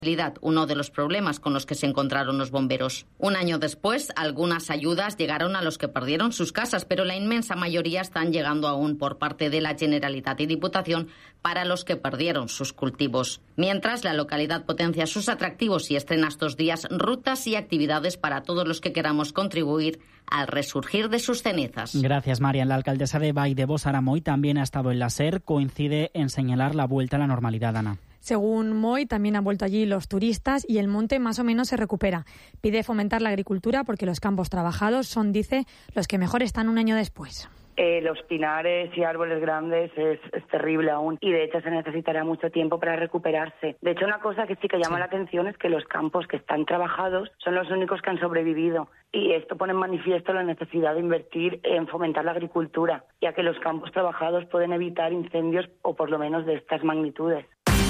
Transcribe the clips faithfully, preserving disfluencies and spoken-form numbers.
Uno de los problemas con los que se encontraron los bomberos. Un año después, algunas ayudas llegaron a los que perdieron sus casas, pero la inmensa mayoría están llegando aún por parte de la Generalitat y Diputación para los que perdieron sus cultivos. Mientras, la localidad potencia sus atractivos y estrena estos días rutas y actividades para todos los que queramos contribuir al resurgir de sus cenizas. Gracias, Marian. La alcaldesa de Vall-de-Vós, Sara Moy, también ha estado en la SER. Coincide en señalar la vuelta a la normalidad, Ana. Según Moy, también han vuelto allí los turistas y el monte más o menos se recupera. Pide fomentar la agricultura porque los campos trabajados son, dice, los que mejor están un año después. Eh, los pinares y árboles grandes es, es terrible aún y de hecho se necesitará mucho tiempo para recuperarse. De hecho, una cosa que sí que llama sí. la atención es que los campos que están trabajados son los únicos que han sobrevivido y esto pone en manifiesto la necesidad de invertir en fomentar la agricultura, ya que los campos trabajados pueden evitar incendios o por lo menos de estas magnitudes.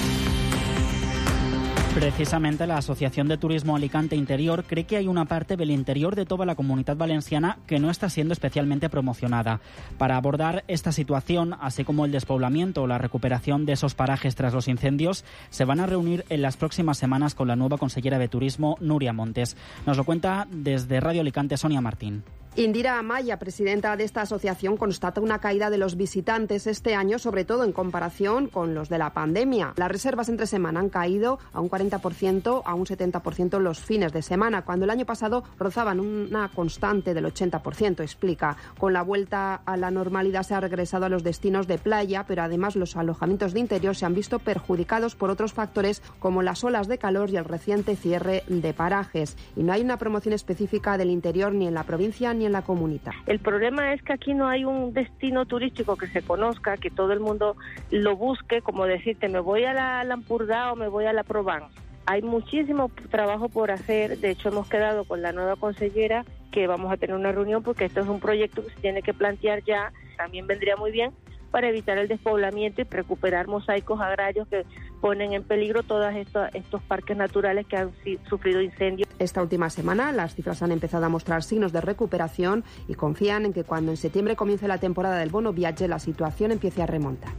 Precisamente la Asociación de Turismo Alicante Interior cree que hay una parte del interior de toda la Comunidad Valenciana que no está siendo especialmente promocionada. Para abordar esta situación, así como el despoblamiento o la recuperación de esos parajes tras los incendios, se van a reunir en las próximas semanas con la nueva consellera de Turismo, Núria Montes. Nos lo cuenta desde Radio Alicante, Sonia Martín. Indira Amaya, presidenta de esta asociación, constata una caída de los visitantes este año, sobre todo en comparación con los de la pandemia. Las reservas entre semana han caído a un cuarenta por ciento, a un setenta por ciento los fines de semana, cuando el año pasado rozaban una constante del ochenta por ciento, explica. Con la vuelta a la normalidad se ha regresado a los destinos de playa, pero además los alojamientos de interior se han visto perjudicados por otros factores como las olas de calor y el reciente cierre de parajes. Y no hay una promoción específica del interior ni en la provincia ni en la comunidad. El problema es que aquí no hay un destino turístico que se conozca, que todo el mundo lo busque, como decirte, me voy a la Lampurdá o me voy a la Provence. Hay muchísimo trabajo por hacer. De hecho, hemos quedado con la nueva consellera que vamos a tener una reunión porque esto es un proyecto que se tiene que plantear ya. También vendría muy bien para evitar el despoblamiento y recuperar mosaicos agrarios que ponen en peligro todos estos, estos parques naturales que han sufrido incendios. Esta última semana las cifras han empezado a mostrar signos de recuperación y confían en que cuando en septiembre comience la temporada del bono viaje la situación empiece a remontar.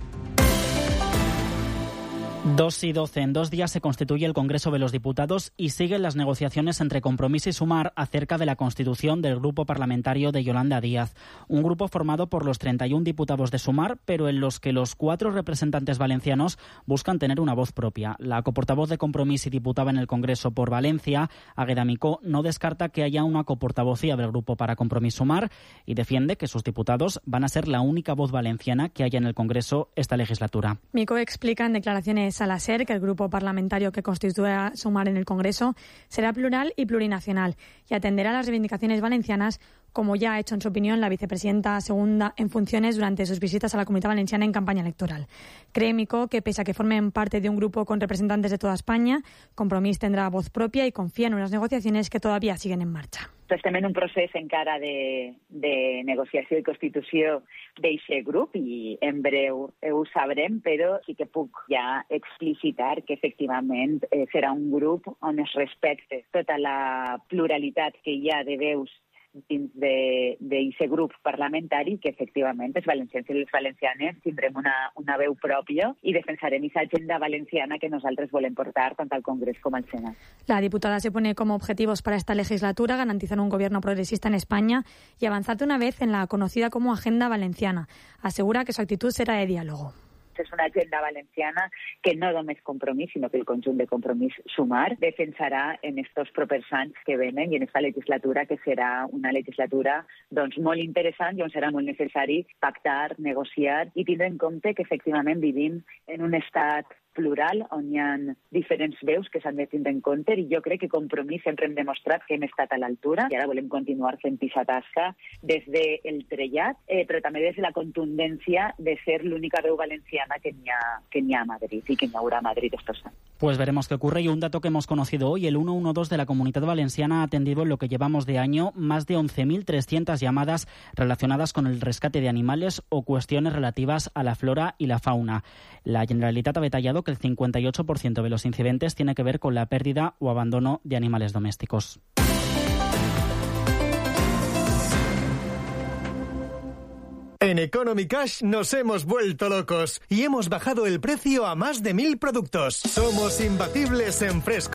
Dos y doce. En dos días se constituye el Congreso de los Diputados y siguen las negociaciones entre Compromís y Sumar acerca de la constitución del grupo parlamentario de Yolanda Díaz. Un grupo formado por los treinta y uno diputados de Sumar, pero en los que los cuatro representantes valencianos buscan tener una voz propia. La coportavoz de Compromís y diputada en el Congreso por Valencia, Águeda Micó, no descarta que haya una coportavocía del grupo para Compromís Sumar y defiende que sus diputados van a ser la única voz valenciana que haya en el Congreso esta legislatura. Micó explica en declaraciones a la SER que el grupo parlamentario que constituya Sumar en el Congreso será plural y plurinacional y atenderá las reivindicaciones valencianas, como ya ha hecho en su opinión la vicepresidenta segunda en funciones durante sus visitas a la Comunidad Valenciana en campaña electoral. Cree Micó que pese a que formen parte de un grupo con representantes de toda España, Compromís tendrá voz propia y confía en unas negociacions que todavía siguen en marxa. Estem en un procés encara de, de negociació i constitució d'aquest grup i en breu ho sabrem, però sí que puc ja explicitar que efectivament eh, serà un grup on es respecte tota la pluralitat que hi ha de veus dins d'aquest grup parlamentari, que efectivament els valencians i les valencianes tindrem una, una veu pròpia i defensarem aquesta agenda valenciana que nosaltres volem portar tant al Congrés com al Senat. La diputada se pone como objetivos para esta legislatura garantizar un gobierno progresista en España y avanzar de una vez en la conocida como Agenda Valenciana. Asegura que su actitud será de diálogo. És una agenda valenciana que no només Compromís, sinó que el conjunt de Compromís Sumar defensarà en estos propers anys que venen i en esta legislatura, que serà una legislatura doncs, molt interessant i on serà molt necessari pactar, negociar i tindre en compte que efectivament vivim en un estat plural on hi ha diferents veus que s'han de tindre en compte i jo crec que Compromís sempre hem demostrat que hem estat a l'altura i ara volem continuar fent aquesta tasca des del trellat, eh, però també des de la contundència de ser l'única veu valenciana que n'hi ha, que n'hi ha a Madrid y que n'hi haurà a Madrid estos años. Pues veremos qué ocurre y un dato que hemos conocido hoy, el ciento doce de la Comunidad Valenciana ha atendido en lo que llevamos de año más de once mil trescientas llamadas relacionadas con el rescate de animales o cuestiones relativas a la flora y la fauna. La Generalitat ha detallado que el cincuenta y ocho por ciento de los incidentes tiene que ver con la pérdida o abandono de animales domésticos. En Economy Cash nos hemos vuelto locos y hemos bajado el precio a más de mil productos. Somos imbatibles en fresco.